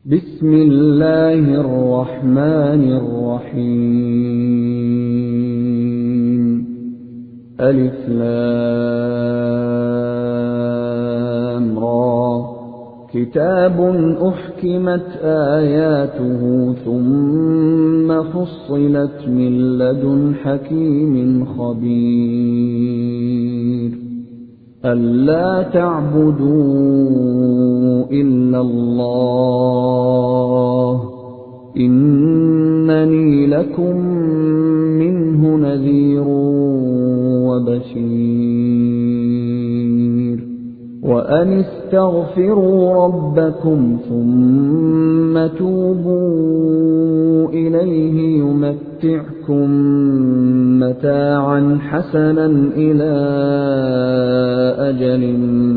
بسم الله الرحمن الرحيم. ألف لام را. كتاب أحكمت آياته ثم فصلت من لدن حكيم خبير. ألا تعبدوا إلا الله إنني لكم منه نذير وبشير. وأن استغفروا ربكم ثم توبوا إليه يمتعكم متاعا حسنا إلى أجل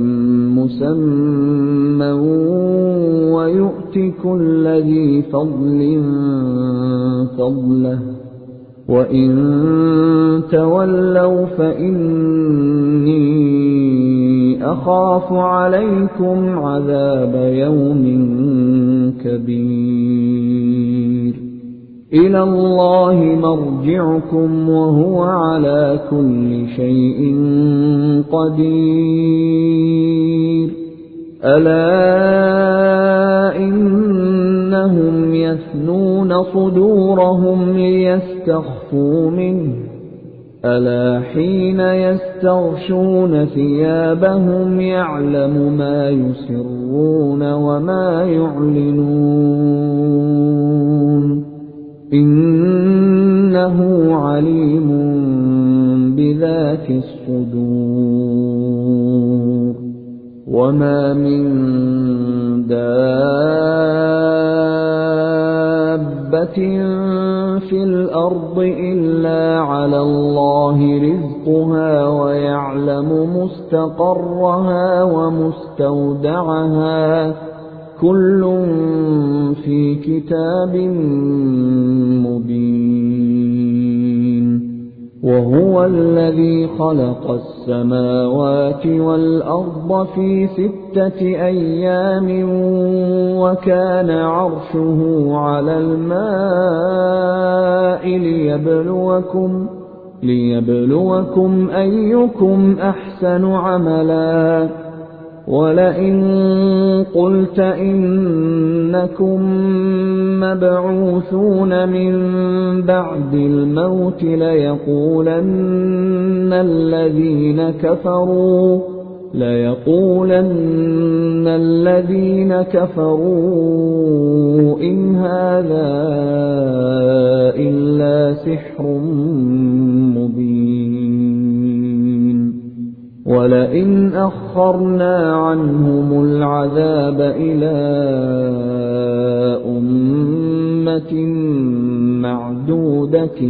مسمى ويؤت كل ذي فضل فضله وإن تولوا فإني أخاف عليكم عذاب يوم كبير. إلى الله مرجعكم وهو على كل شيء قدير. ألا إنهم يثنون صدورهم ليستخفوا منه ألا حين يستغشون ثيابهم يعلم ما يسرون وما يعلنون إنه عليم بذات الصدور. وما من دابة في الأرض إلا على الله رزقها ويعلم مستقرها ومستودعها كل في كتاب مبين. وهو الذي خلق السماوات والأرض في 6 أيام وكان عرشه على الماء ليبلوكم أيكم أحسن عملا. ولئن قلت إنكم مبعوثون من بعد الموت ليقولن الذين كفروا إن هذا إلا سحر مبين. ولئن أخرنا عنهم العذاب إلى أمة معدودة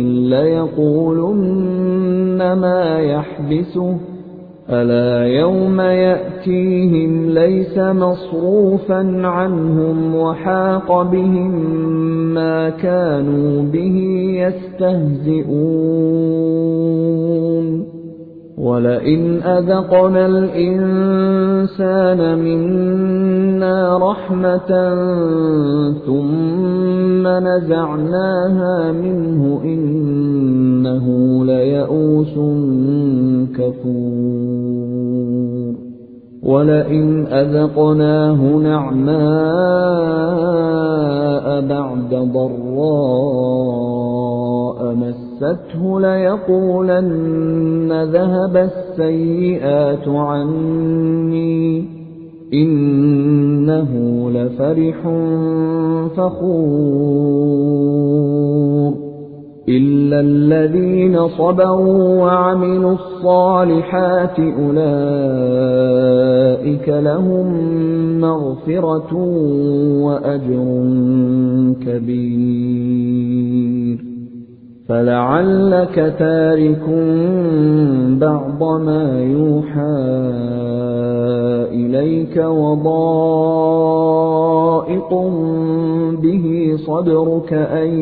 ليقولن ما يحبسه ألا يوم يأتيهم ليس مصروفا عنهم وحاق بهم ما كانوا به يستهزئون. ولئن أذقنا الإنسان منا رحمة ثم نزعناها منه إنه ليئوس كفور. ولئن أذقناه نعماء بعد ضراء مسته ليقولن ذهب السيئات عني إنه لفرح فخور. إلا الذين صبروا وعملوا الصالحات أولئك لهم مغفرة وأجر كبير. فلعلك تارك بعض ما يوحى إليك وضائق به صدرك أن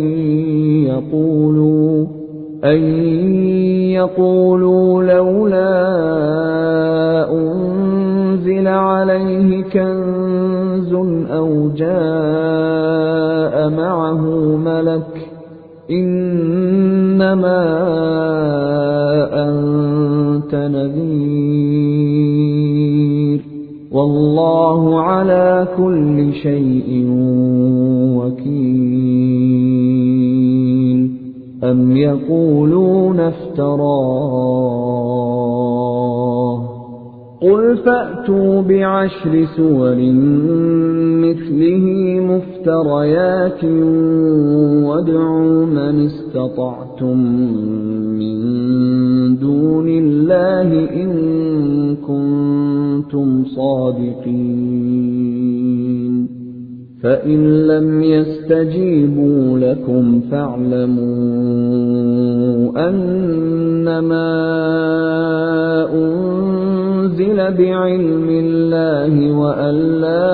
يقولوا لولا أنزل عليه كنز أَوْ جَاءَ مَعَهُ مَلَكٌ إِنَّمَا أَنتَ نَذِيرٌ وَاللَّهُ عَلَى كُلِّ شَيْءٍ وَكِيلٌ أَمْ يَقُولُونَ افْتَرَاهُ قُلْ فَأْتُوا بِعَشْرِ سُوَرٍ مِثْلِهِ مُفْتَرَيَاتٍ وَادْعُوا مَنِ اسْتَطَعْتُم مِّن دُونِ اللَّهِ إِن كُنتُمْ صَادِقِينَ فَإِن لَّمْ يَسْتَجِيبُوا لَكُمْ فَاعْلَمُوا أَنَّمَا أُنزِلَ بِعِلْمِ اللَّهِ وَأَن لَّا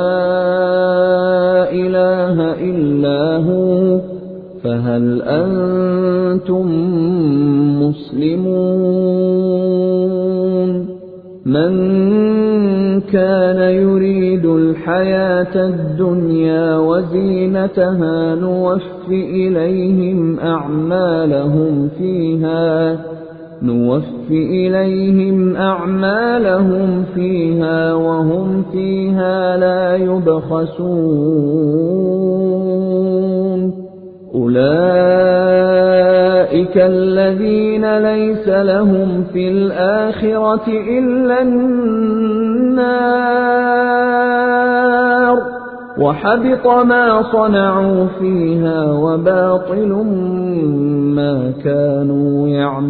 إِلَٰهَ إِلَّا هُوَ فَهَلْ أَنتُم مُّسْلِمُونَ مَن كَانَ يُرِيدُ الْحَيَاةَ الدُّنْيَا وَزِينَتَهَا نُوَفِّ إِلَيْهِمْ أَعْمَالَهُمْ فِيهَا وَهُمْ فِيهَا لَا يُبْخَسُونَ أُولَئِكَ الَّذِينَ لَيْسَ لَهُمْ فِي الْآخِرَةِ إِلَّا النَّارُ وَحَبِطَ مَا صَنَعُوا فِيهَا وَبَاطِلٌ مَّا كَانُوا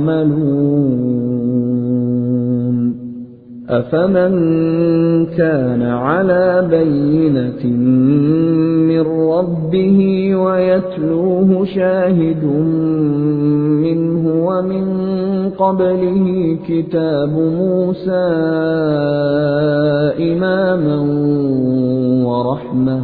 يَعْمَلُونَ أَفَمَن كَانَ عَلَىٰ بَيِّنَةٍ مِّن رَّبِّهِ وَيَتْلُوهُ شَاهِدٌ مِّنْهُ وَمِن قَبْلِهِ كِتَابُ مُوسَىٰ إِمَامًا وَرَحْمَةً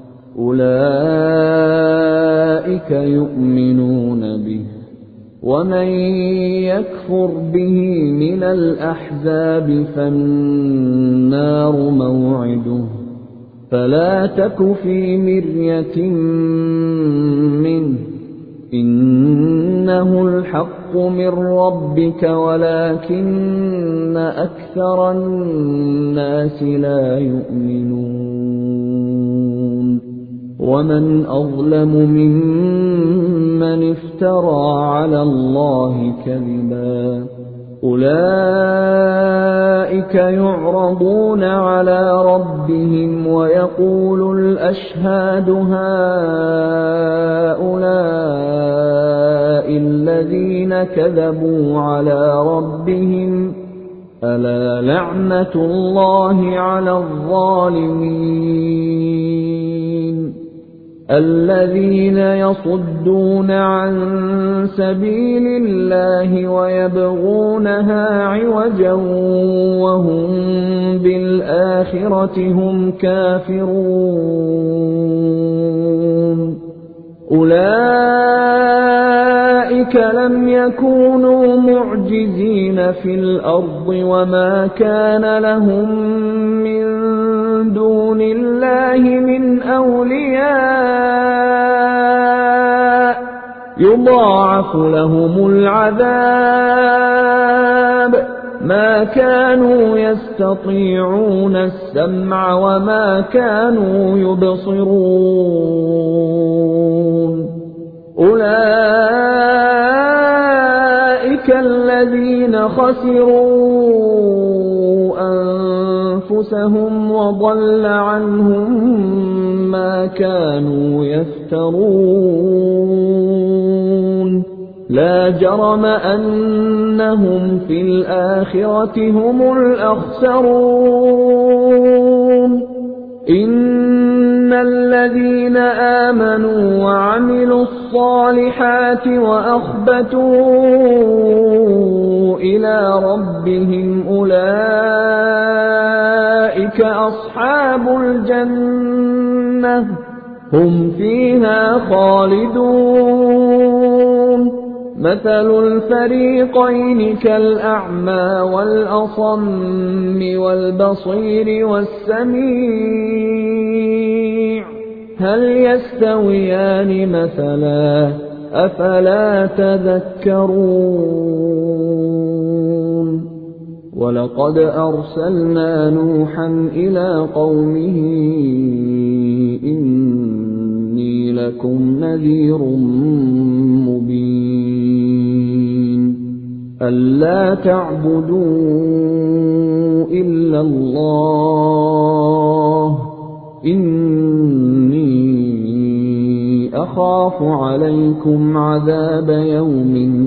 أُولَٰئِكَ يُؤْمِنُونَ بِهِ وَمَن يَكْفُرْ بِهِ مِنَ الْأَحْزَابِ فَالنَّارُ مَوْعِدُهُ فَلَا تَكُ فِي مِرْيَةٍ مِّنْهُ إِنَّهُ الْحَقُّ مِن رَّبِّكَ وَلَٰكِنَّ أَكْثَرَ النَّاسِ لَا يُؤْمِنُونَ وَمَنْ أَظْلَمُ مِمَّنِ افْتَرَىٰ عَلَى اللَّهِ كَذِبًا أُولَٰئِكَ يُعْرَضُونَ عَلَىٰ رَبِّهِمْ وَيَقُولُ الْأَشْهَادُ هَٰؤُلَاءِ الَّذِينَ كَذَبُوا عَلَىٰ رَبِّهِمْ أَلَا لَعْنَةُ اللَّهِ عَلَى الظَّالِمِينَ الَّذِينَ يَصُدُّونَ عَن سَبِيلِ اللَّهِ وَيَبْغُونَهَا عِوَجًا وَهُم بِالْآخِرَةِ هُمْ كَافِرُونَ أُولَئِكَ لَمْ يَكُونُوا مُعْجِزِينَ فِي الْأَرْضِ وَمَا كَانَ لَهُم مِّن دُونِ اللَّهِ مِنْ أَوْلِيَاءَ يُضَاعَفُ لَهُمُ الْعَذَابُ مَا كَانُوا يَسْتَطِيعُونَ السَّمْعَ وَمَا كَانُوا يُبْصِرُونَ أُولَئِكَ الَّذِينَ خَسِرُوا أَنفُسَهُمْ وَضَلَّ عَنْهُم مَّا كَانُوا يَفْتَرُونَ لَا جَرَمَ أَنَّهُمْ فِي الْآخِرَةِ هُمُ الْأَخْسَرُونَ إِنَّ الَّذِينَ آمَنُوا وَعَمِلُوا الصَّالِحَاتِ وَأَخْبَتُوا إِلَىٰ رَبِّهِمْ أُولَٰئِكَ أَصْحَابُ الْجَنَّةِ هُمْ فِيهَا خَالِدُونَ مَثَلُ الْفَرِيقَيْنِ كَالْأَعْمَىٰ وَالْأَصَمِّ وَالْبَصِيرِ وَالسَّمِيعِ هل يستويان مثلا أفلا تذكرون ولقد أرسلنا نوحا إلى قومه إني لكم نذير مبين ألا تعبدوا إلا الله إني أخاف عليكم عذاب يوم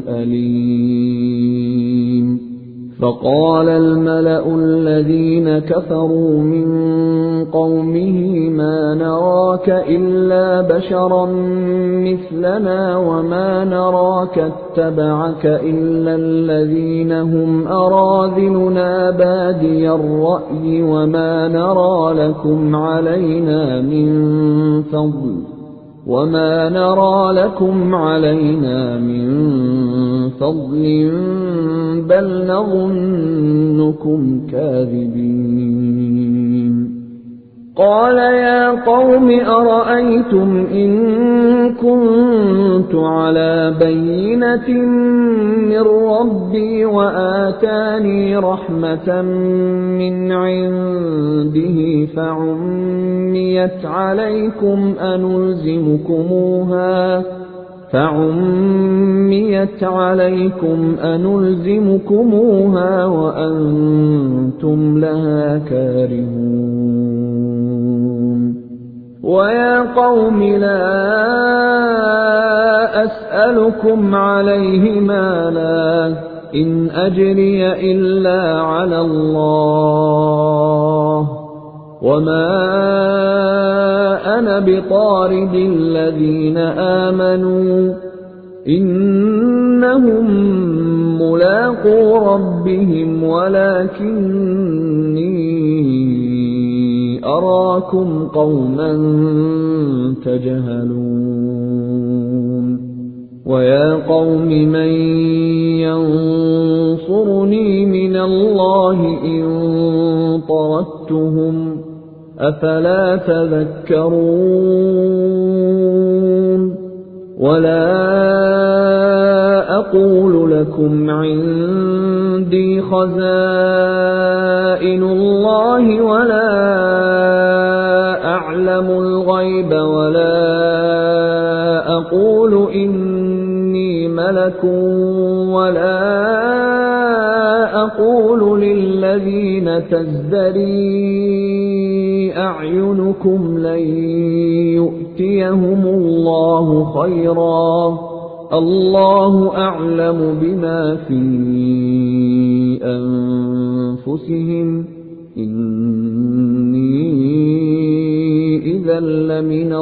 أليم فقال الملأ الذين كفروا من قومه ما نراك إلا بشرا مثلنا وما نراك اتبعك إلا الذين هم أراذلنا بادي الرأي وما نرى لكم علينا من فضل بل نظنكم كاذبين قال يا قوم أرأيتم إن كنت على بينة من ربي وآتاني رحمة من عنده فعميت عليكم أنلزمكموها وأنتم لها كارهون ويا قوم لا أسألكم عليه مالا إن أجري إلا على الله وما أنا بطارد الذين آمنوا إنهم ملاقو ربهم ولكني أراكم قوما تجهلون ويا قوم من ينصرني من الله إن طردتهم أفلا تذكرون ولا أقول لكم عندي خزائن الله ولا أعلم الغيب ولا أقول إني ملك ولا أقول للذين تزدري أعينكم لن يؤتيهم الله خيرا الله أعلم بما في أنفسهم إني إذا لمن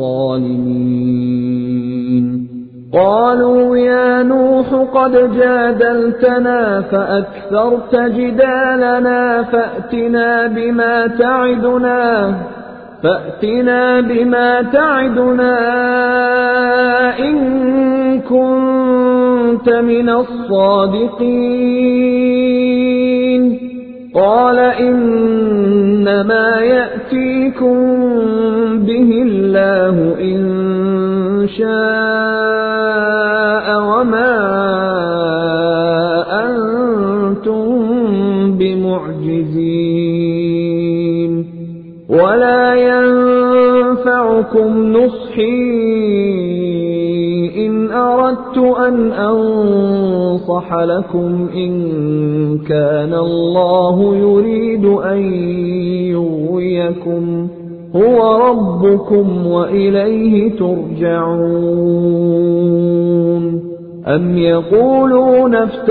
الظالمين قالوا يا نوح قد جادلتنا فأكثرت جدالنا فأتنا بما تعدنا إن كنت من الصادقين قال إنما يأتيكم به الله إن شاء وما أنتم بمعجزين ولا ينفعكم نصحي إن أردت أن أنصح لكم إن كان الله يريد أن يغويكم هو ربكم وإليه ترجعون أم يقولون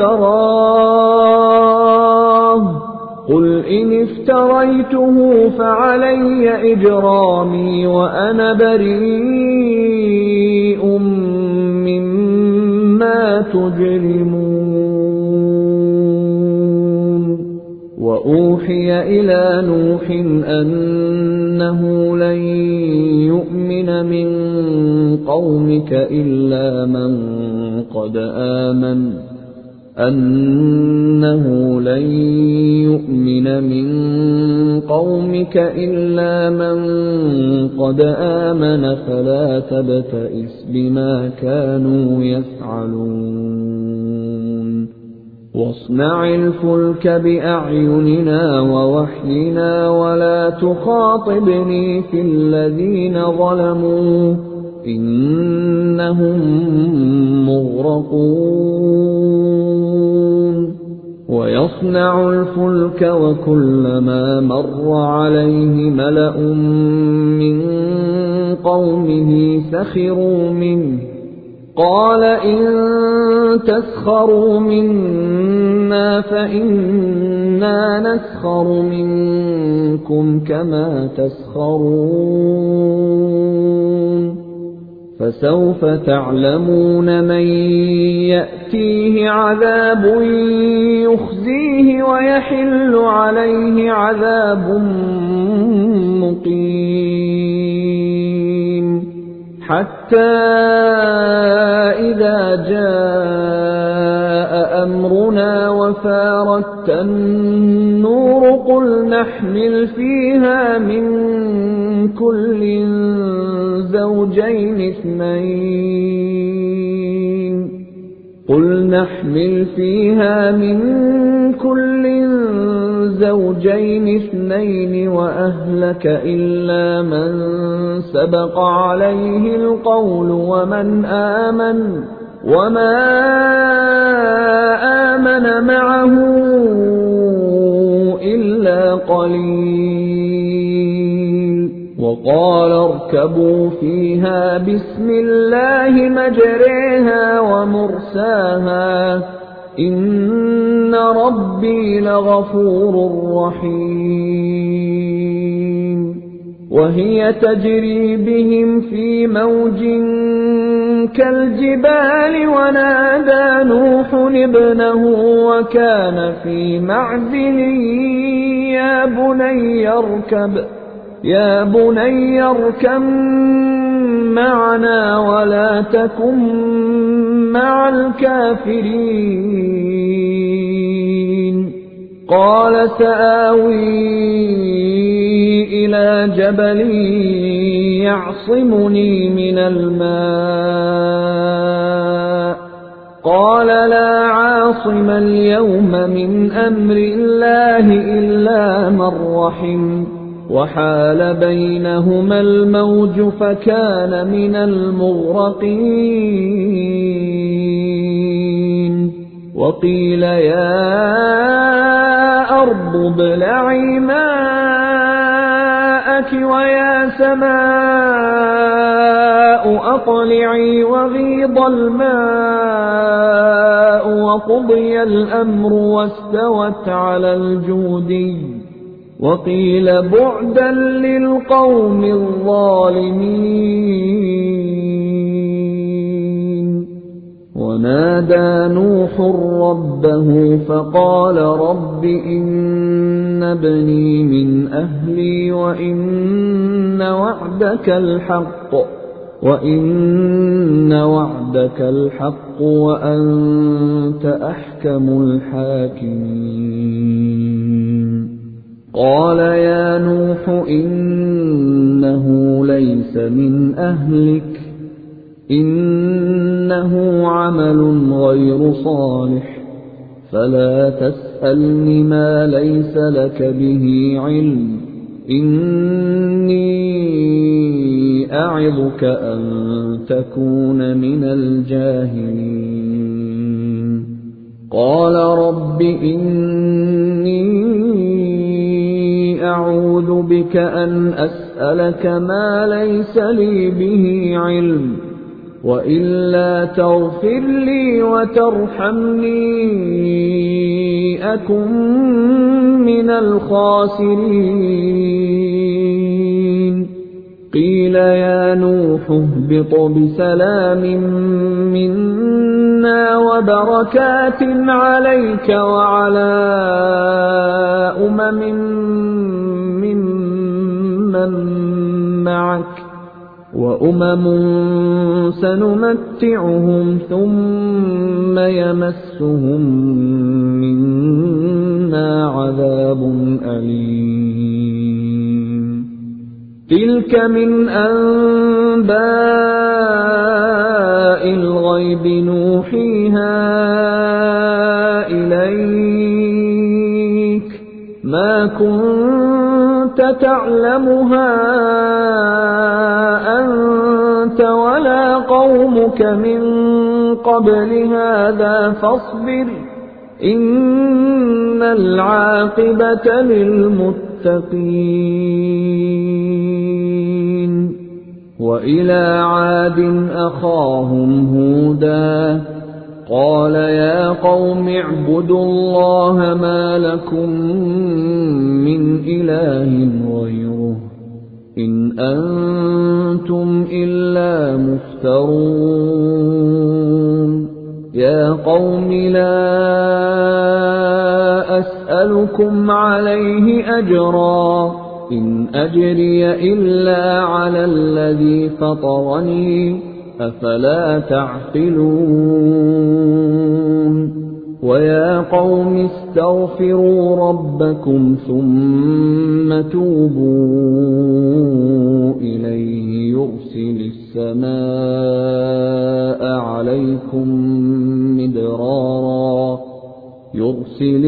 افتراه قل إن افتريته فعلي إجرامي وأنا بريء مما تجرمون وأوحي إلى نوح أنه لن يؤمن من قومك إلا من قد آمن أنه لن يؤمن من قومك إلا من قد آمن فلا تبتئس بما كانوا يفعلون واصنع الفلك بأعيننا ووحينا ولا تخاطبني في الذين ظلموا إنهم مغرقون ويصنع الفلك وكلما مر عليه ملأ من قومه سخروا منه قال إن تسخروا منا فإنا نسخر منكم كما تسخرون فسوف تعلمون من يأتيه عذاب يخزيه ويحل عليه عذاب مقيم حتى إذا جاء أمرنا وفارت النور قل نحمل فيها من كل زوجين اثنين وأهلك إلا من سبق عليه القول وما آمن معه إلا قليل وقال اركبوا فيها بسم الله مجريها ومرساها إن ربي لغفور رحيم وهي تجري بهم في موج كالجبال ونادى نوح ابنه وكان في معزل يا بني اركب معنا ولا تكن مع الكافرين قال سآوي إلى جبل يعصمني من الماء قال لا عاصم اليوم من أمر الله إلا من رحم وحال بينهما الموج فكان من المغرقين وقيل يا أرض ابلعي ماءك ويا سماء أقلعي وغيض الماء وقضي الأمر واستوت على الجودي وقيل بعدا للقوم الظالمين ونادى نوح ربه فقال رب إن ابني من أهلي وإن وعدك الحق وأنت أحكم الحاكمين قال يا نوح إنه ليس من أهلك إنه عمل غير صالح فلا تسألني ما ليس لك به علم إني أعظك أن تكون من الجاهلين قال رب إني أعوذ بك أن أسألك ما ليس لي به علم وإلا تغفر لي وترحمني أكن من الخاسرين قيل يا نوح اهبط بسلام منا وبركات عليك وعلى أمم ممن معك وأمم سنمتعهم ثم يمسهم منا عذاب أليم تلك من أنباء الغيب نوحيها إليك ما كنت تعلمها أنت ولا قومك من قبل هذا فاصبر إن العاقبة للمتقين وإلى عاد أخاهم هودا قال يا قوم اعبدوا الله ما لكم من إله غيره إن أنتم إلا مفترون يا قوم لا أسألكم عليه أجرا إن أجري إلا على الذي فطرني أفلا تعقلون ويا قوم استغفروا ربكم ثم توبوا إليه يرسل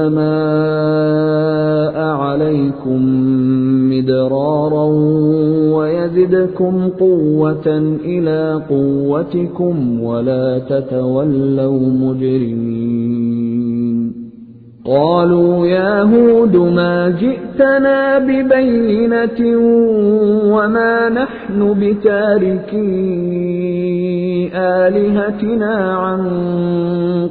السماء عليكم مدرارا ويزدكم قوة إلى قوتكم ولا تتولوا مجرمين قالوا يا هود ما جئتنا ببينة وما نحن بتاركي آلهتنا عن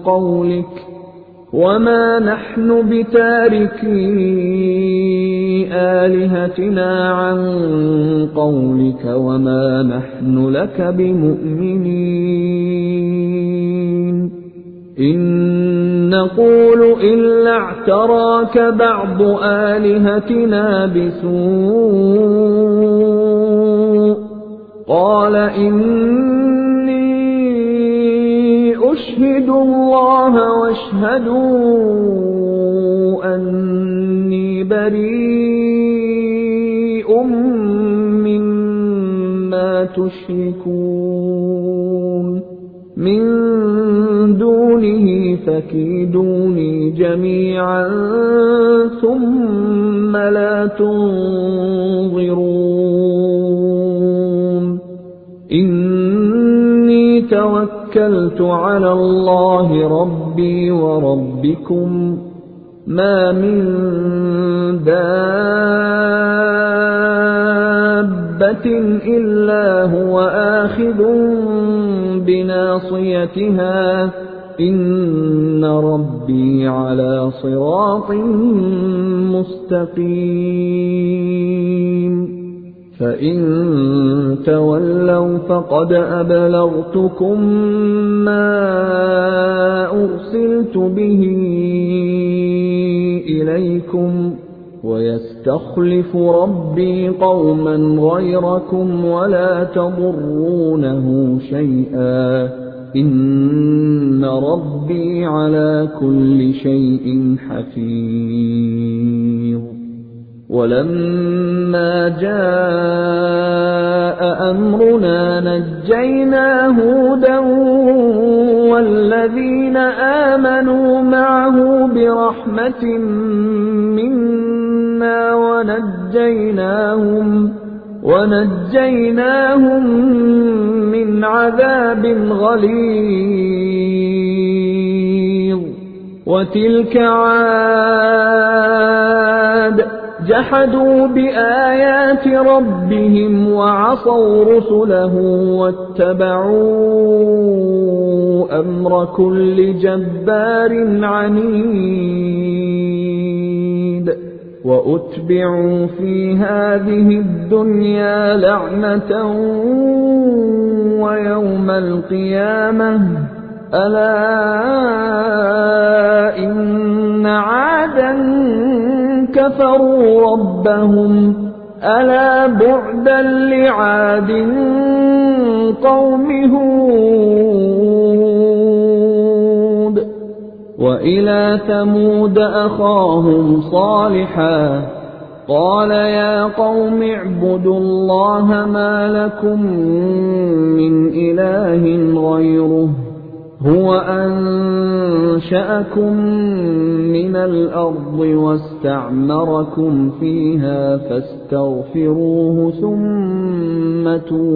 قولك وما نحن لك بمؤمنين إن نقول إلا اعتراك بعض آلهتنا بسوء قال إني أشهد الله واشهدوا أني بريء مما تشركون من دونه فكيدوني جميعا ثم لا تنظرون إني توكلت على الله ربي وربكم ما من دابة إلا هو آخذ بناصيتها إن ربي على صراط مستقيم فإن تولوا فقد أبلغتكم ما أرسلت به إليكم ويستخلف ربي قوما غيركم ولا تضرونه شيئا إن ربي على كل شيء حفيظ ولما جاء أمرنا نجينا هودا والذين آمنوا معه برحمة منا ونجيناهم من عذاب غليظ وتلك عاد جحدوا بآيات ربهم وعصوا رسله واتبعوا أمر كل جبار عنيد وأتبعوا في هذه الدنيا لعنة ويوم القيامة ألا إن عادا كفروا ربهم ألا بعدا لعاد قوم هود. وإلى ثمود أخاهم صالحا قال يا قوم اعبدوا الله ما لكم من إله غيره هو أنشأكم من الأرض واستعمركم فيها فاستغفروه ثم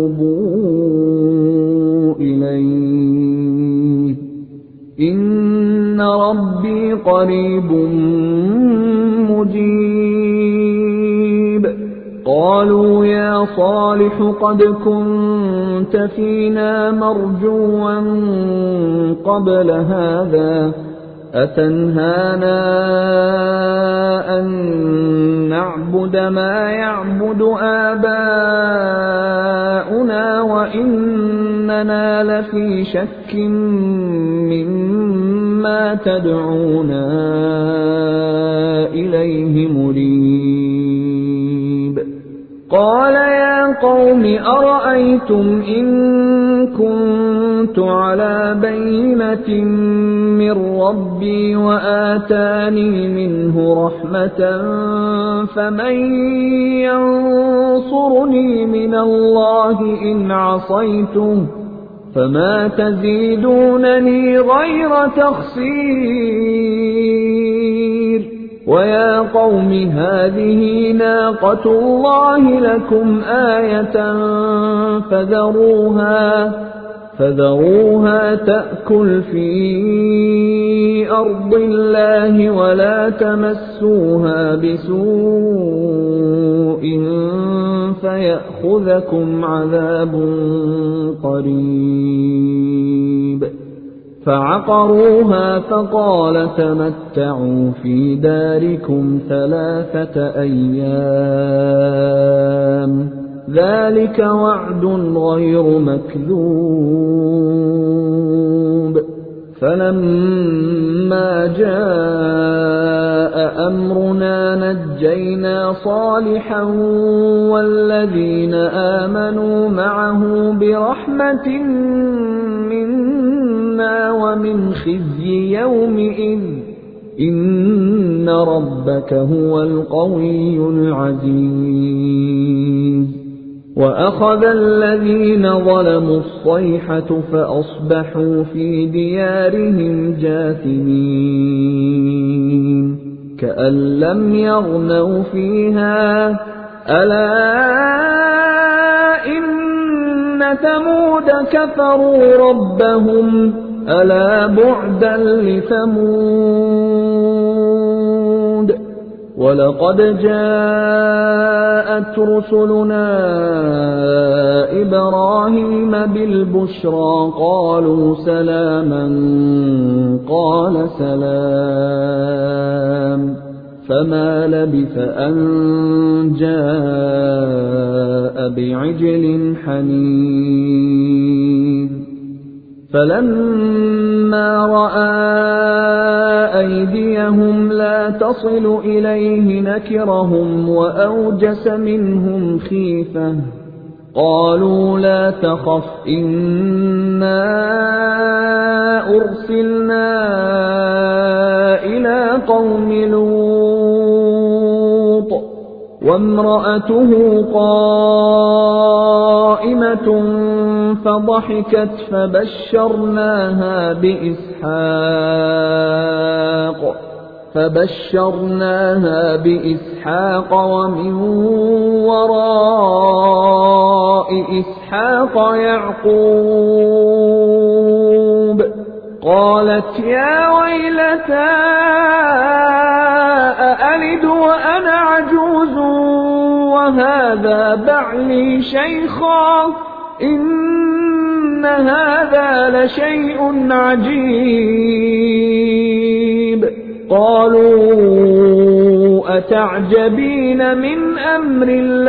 توبوا إليه إن ربي قريب مجيب. قالوا يا صالح قد كنت فينا مرجوا قبل هذا أتنهانا أن نعبد ما يعبد آباؤنا وإننا لفي شك مما تدعونا إليه مريب. قال يا قوم أرأيتم إن كنت على بينة من ربي وآتاني منه رحمة فمن ينصرني من الله إن عصيته فما تزيدونني غير تخسير. ويا قوم هذه ناقة الله لكم آية فذروها تأكل في أرض الله ولا تمسوها بسوء فيأخذكم عذاب قريب. فعقروها فقال تمتعوا في داركم 3 أيام ذلك وعد غير مكذوب. فلما جاء أمرنا نجينا صالحا والذين آمنوا معه برحمة منا ومن خزي يومئذ إن ربك هو القوي العزيز. وأخذ الذين ظلموا الصيحة فأصبحوا في ديارهم جاثمين كأن لم يغنوا فيها ألا إن ثمود كفروا ربهم ألا بعدا لثمود. ولقد جاءت رسلنا إبراهيم بالبشرى قالوا سلاما قال سلام فما لبث أن جاء بعجل حنيذ. فلما رأى أيديهم لا تصل إليه نكرهم وأوجس منهم خيفة قالوا لا تخف إنا أرسلنا إلى قوم لوط وامرأته قائمة فضحكت فبشرناها بإسحاق ومن وراء إسحاق يعقوب. قالت يا ويلتى أألد وأنا عجوز وهذا بعلي شيخا إن هذا لشيء عجيب. قالوا أتعجبين من أمر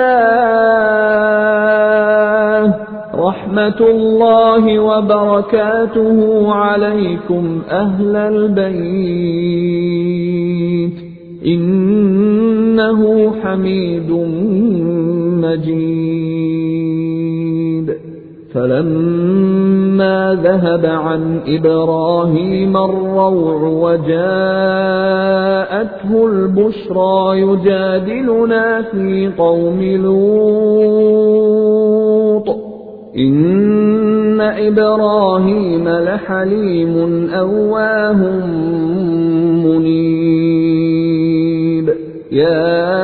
الله رحمة الله وبركاته عليكم أهل البيت إنه حميد مجيد. فلما ذهب عن إبراهيم الروع وجاءته البشرى يجادلنا في قوم لوط إن إبراهيم لحليم أواه منيب. يا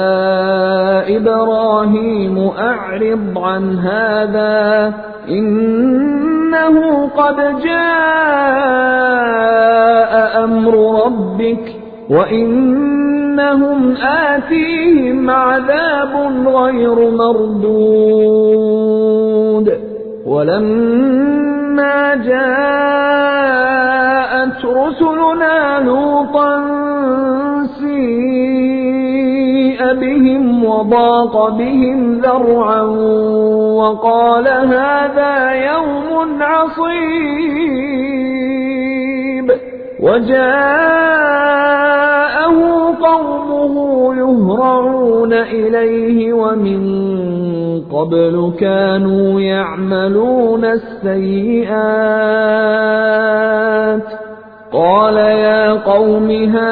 إبراهيم أعرض عن هذا إنه قد جاء أمر ربك وإنهم آتيهم عذاب غير مردود. ولما جاءت رسلنا لوطا سيء بهم وضاق بهم ذرعا وقال هذا يوم عصيب. وجاءه قومه يهرعون إليه ومن قبل كانوا يعملون السيئات. قال يا قوم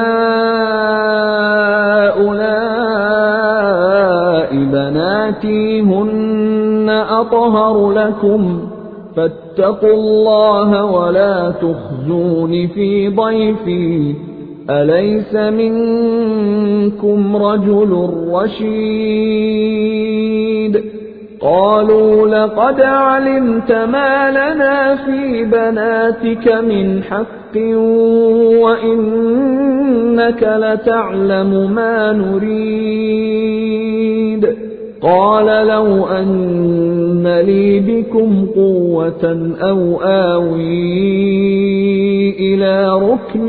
هؤلاء بناتي هن أطهر لكم فاتقوا الله ولا تخزون في ضيفي أليس منكم رجل رشيد. قالوا لقد علمت ما لنا في بناتك من حق وإنك لتعلم ما نريد. قال لو أن لي بكم قوة أو آوي إلى ركن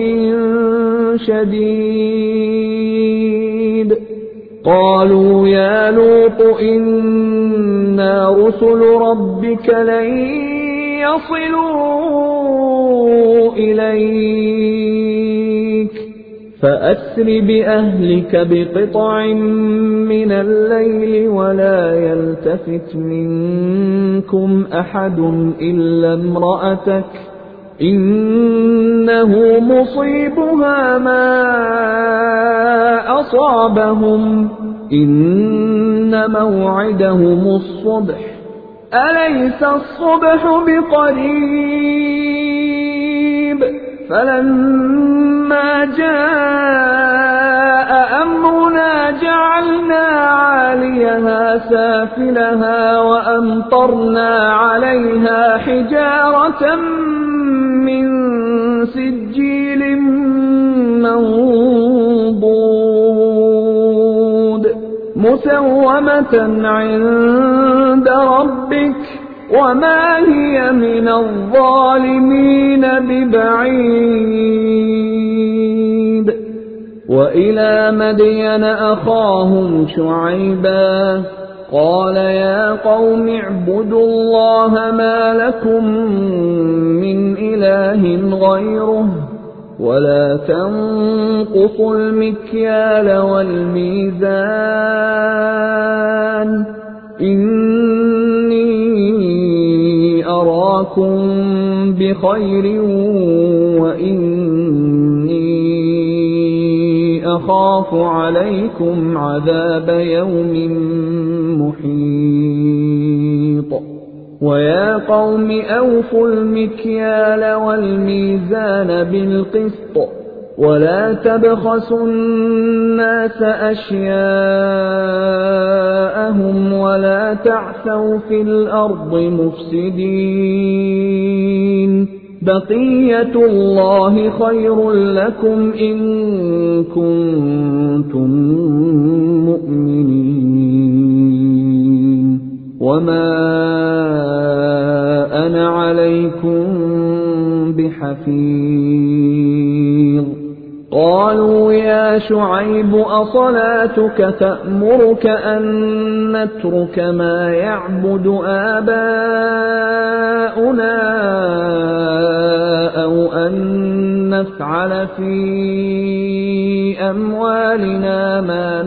شديد. قالوا يا لوط إنا رسل ربك لن يصلوا إليك فأسر بأهلك بقطع من الليل ولا يلتفت منكم أحد إلا امرأتك إنه مصيبها ما أصابهم إن موعدهم الصبح أليس الصبح بقريب. فلما جاء أمرنا جعلنا عاليها سافلها وأمطرنا عليها حجارة من سجيل منضود مسومة عند ربك وما هي من الظالمين ببعيد. وإلى مدين أخاهم شعيبا قال يا قوم اعبدوا الله ما لكم من إله غيره ولا تنقصوا المكيال والميزان إني أراكم بخير وإني أخاف عليكم عذاب يوم محيط. ويا قوم أوفوا المكيال والميزان بالقسط ولا تبخسوا الناس أشياءهم ولا تعثوا في الأرض مفسدين. بقية الله خير لكم إن كنتم مؤمنين وما أنا عليكم بحفيظ. قالوا يا شعيب أصلاتك تأمرك أن نترك ما يعبد آباؤنا أو أن نفعل في بأموالنا ما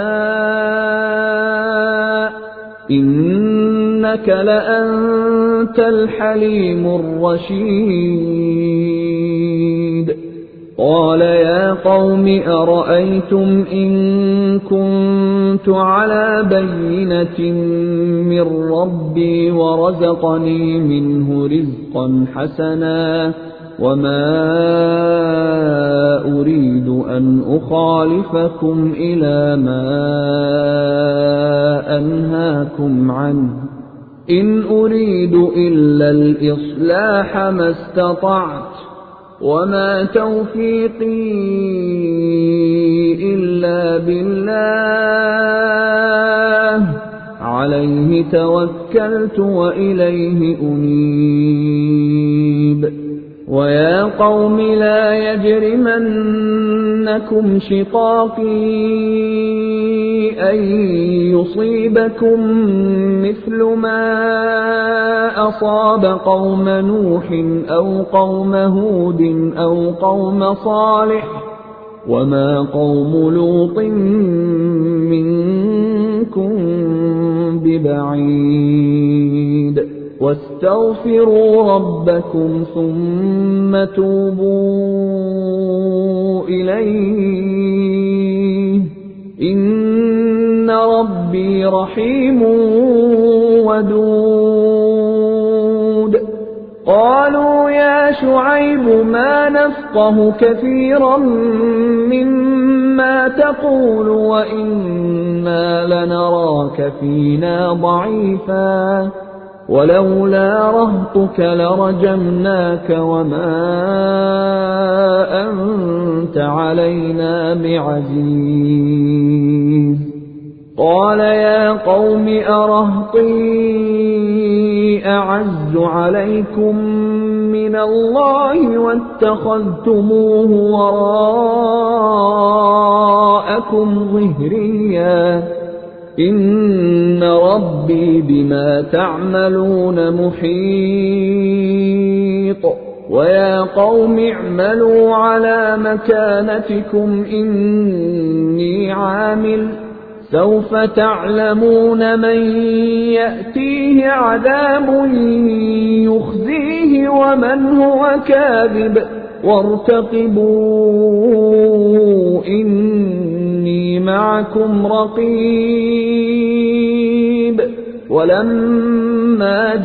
نشاء إنك لأنت الحليم الرشيد قال يا قوم أرأيتم إن كنت على بينة من ربي ورزقني منه رزقا حسنا وما أريد أن أخالفكم إلى ما أنهاكم عنه إن أريد إلا الإصلاح ما استطعت وما توفيقي إلا بالله عليه توكلت وإليه أنيب ويا قوم لا يجرمنكم شقاقي أن يصيبكم مثل ما أصاب قوم نوح أو قوم هود أو قوم صالح وما قوم لوط منكم ببعيد واستغفروا ربكم ثم توبوا إليه إن ربي رحيم ودود قالوا يا شعيب ما نفقه كثيرا مما تقول وإنا لنراك فينا ضعيفا ولولا رهطك لرجمناك وما أنت علينا بعزيز قال يا قوم أرهطي أعز عليكم من الله واتخذتموه وراءكم ظهريا إن ربي بما تعملون محيط ويا قوم اعملوا على مكانتكم إني عامل سوف تعلمون من يأتيه عذاب يخزيه ومن هو كاذب وارتقبوا إني معكم رقيب ولما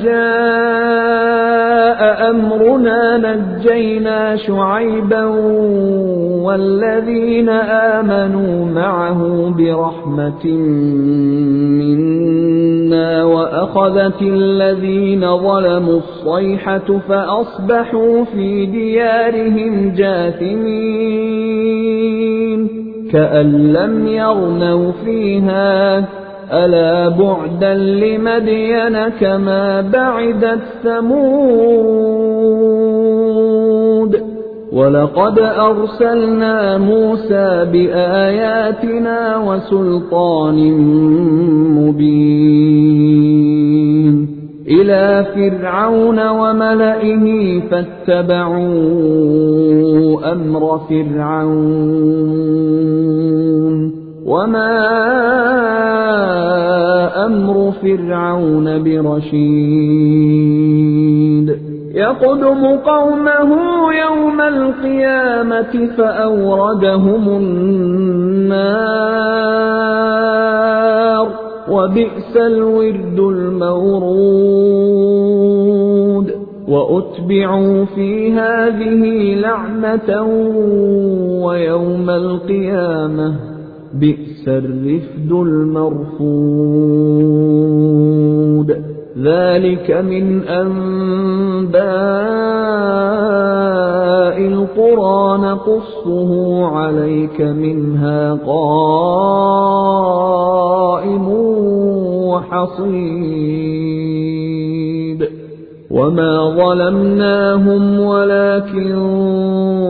جاء أمرنا نجينا شعيبا والذين آمنوا معه برحمة منا وأخذت الذين ظلموا الصيحة فأصبحوا في ديارهم جاثمين كأن لم يغنوا فيها ألا بعدا لمدين كما بعدت ثمود ولقد أرسلنا موسى بآياتنا وسلطان مبين إلى فرعون وملئه فاتبعوا أمر فرعون وما أمر فرعون برشيد يقدم قومه يوم القيامة فأوردهم النار وبئس الورد المورود وأتبعوا في هذه لعنة ويوم القيامة بئس الرفد المرفود ذلك من أنباء القرى نقصه عليك منها قائم وحصيد وما ظلمناهم ولكن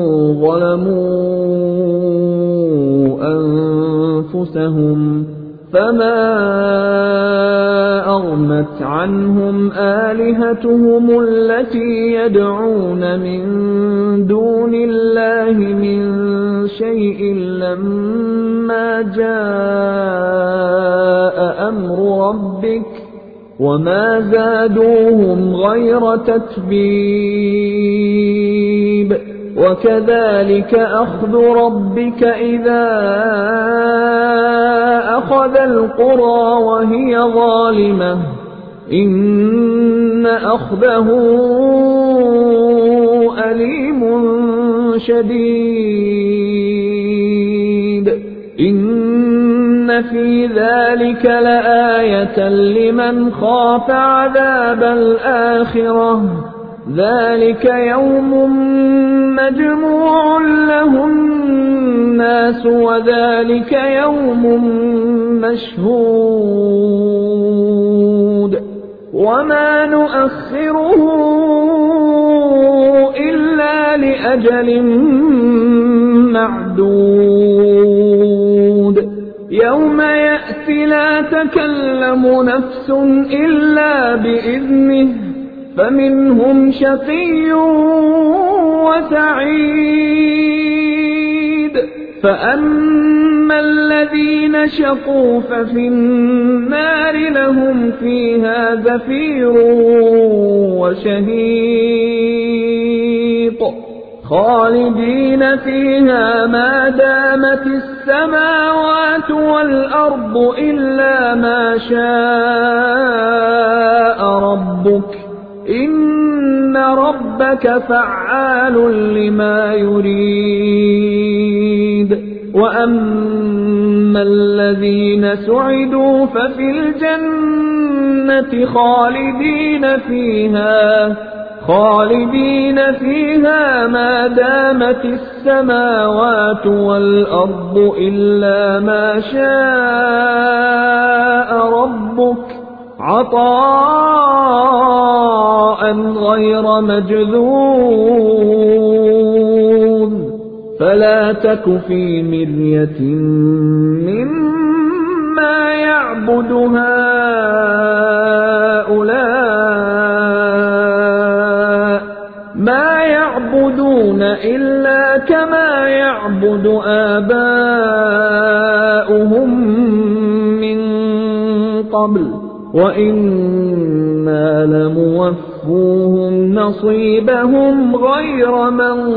ظلموا أنفسهم فما أغنت عنهم آلهتهم التي يدعون من دون الله من شيء لما جاء أمر ربك وما زادوهم غير تتبيب وكذلك أخذ ربك إذا أخذ القرى وهي ظالمة إن أخذه أليم شديد إن في ذلك لآية لمن خاف عذاب الآخرة ذلك يوم مجموع له الناس وذلك يوم مشهود وما نؤخره إلا لأجل معدود يوم يأتي لا تكلم نفس إلا بإذنه فمنهم شقي وسعيد فأما الذين شقوا ففي النار لهم فيها زفير وشهيق خالدين فيها ما دامت السماوات والأرض إلا ما شاء ربك إن ربك فعال لما يريد وأما الذين سعدوا ففي الجنة خالدين فيها ما دامت السماوات والأرض إلا ما شاء ربك عطاء غير مجذوذ فلا تك في مرية مما يعبد هؤلاء ما يعبدون إلا كما يعبد آباؤهم من قبل وإنا لموفوهم نصيبهم غير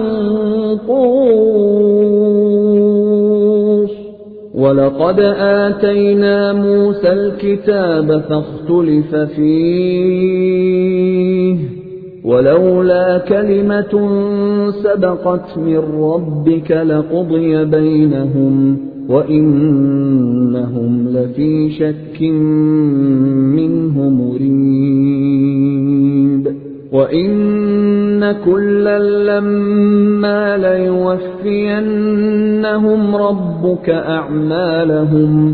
منقوص ولقد آتينا موسى الكتاب فاختلف فيه ولولا كلمة سبقت من ربك لقضي بينهم وإنهم لفي شك منه مريب وإن كلا لما ليوفينهم ربك أعمالهم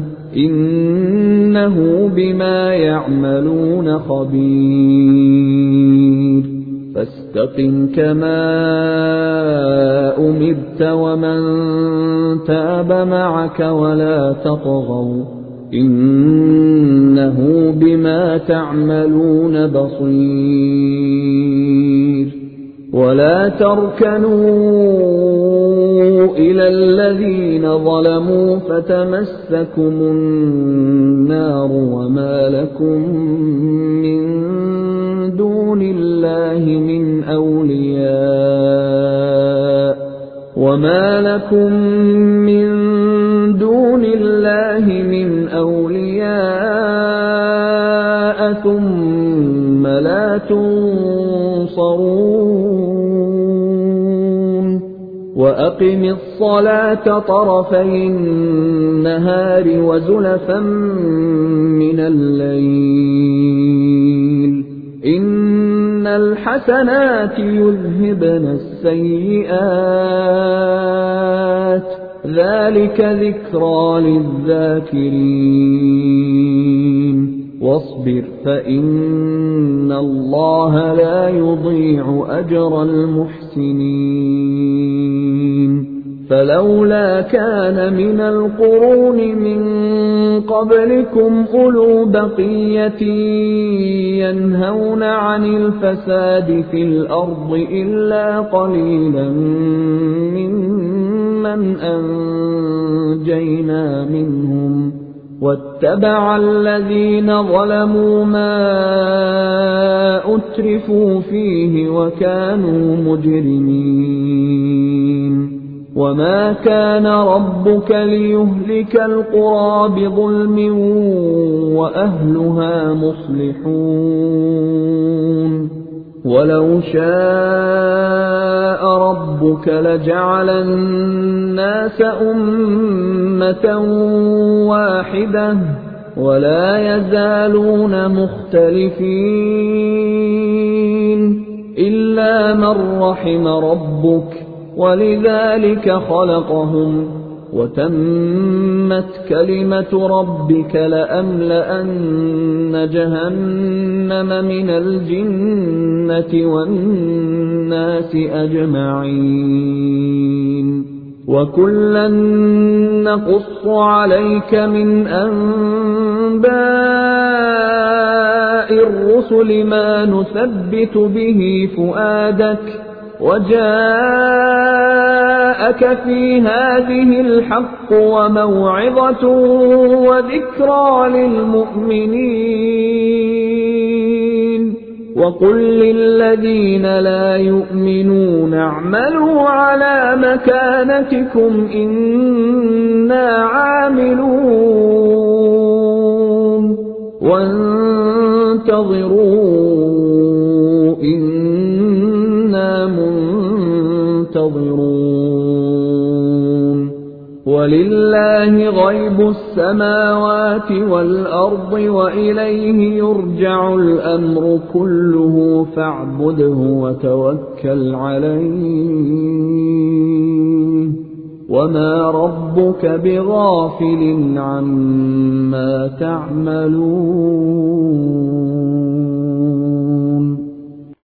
إنه بما يعملون خبير فاستقم كما أمرت ومن تاب معك ولا تطغوا إنه بما تعملون بصير ولا تركنوا إلى الذين ظلموا فتمسكم النار وما لكم من دون الله من أولياء ثم لا تنصرون وأقم الصلاة طرفي النهار وزلفا من الليل إن الحسنات يذهبن السيئات ذلك ذكرى للذاكرين واصبر فإن الله لا يضيع أجر المحسنين فلولا كان من القرون من قبلكم أولو بقية ينهون عن الفساد في الأرض إلا قليلا ممن أنجينا منهم واتبع الذين ظلموا ما أترفوا فيه وكانوا مجرمين وما كان ربك ليهلك القرى بظلم وأهلها مصلحون ولو شاء ربك لجعل الناس أمة واحدة ولا يزالون مختلفين إلا من رحم ربك ولذلك خلقهم وتمت كلمة ربك لأملأن جهنم من الجنة والناس أجمعين وكلا نقص عليك من أنباء الرسل ما نثبت به فؤادك وجاءك في هذه الحق وموعظة وذكرى للمؤمنين وقل للذين لا يؤمنون اعملوا على مكانتكم إنا عاملون وانتظروا إنا منتظرون ولله غيب السماوات والأرض وإليه يرجع الأمر كله فاعبده وتوكل عليه وما ربك بغافل عما تعملون